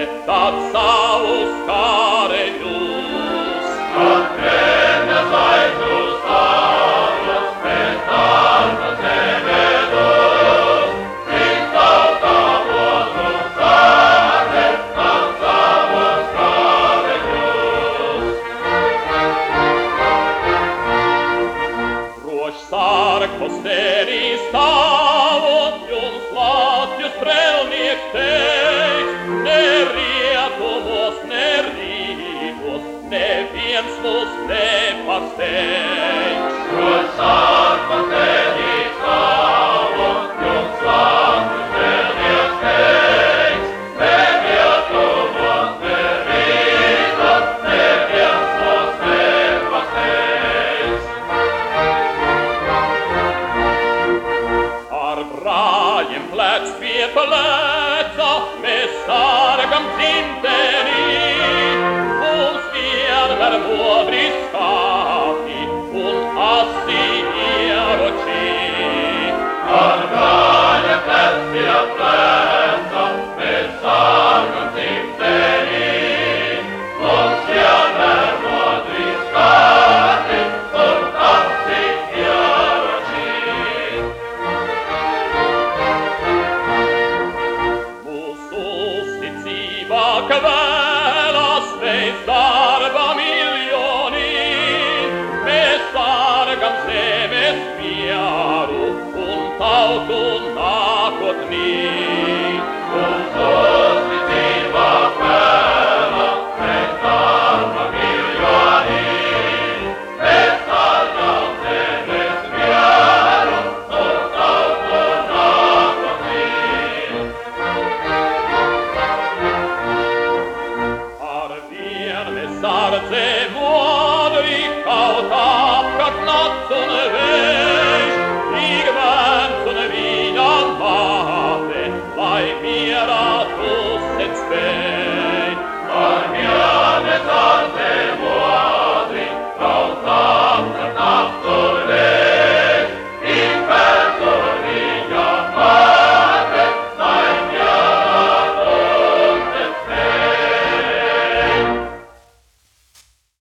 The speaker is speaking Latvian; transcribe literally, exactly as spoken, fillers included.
tad savus kareļus. Kad krēmja zvaigžņu stāvus, pēc darba zemedos, tik tauta mūsu sāte, tad savus kareļus. Roš sarkos terī stāvot, jums Latvijas prelniek teiks, ne rietumos, ne rītos, neviens mūs nepārsteigts. Roš sarkos terī stāvot, jums Latvijas prelniek teiks, ne rietumos, ne rītos, neviens mūs nepārsteigts. Ar brāļiem plec pie pleca, mēs sargam dzimtenī. Mums vienmēr modri skati un asi ieroči. Ar brāļiem plec pie pleca, mēs sargam dzimtenī. Mums vienmēr modri skati un asi ieroči. Mūsu uzticība kvēta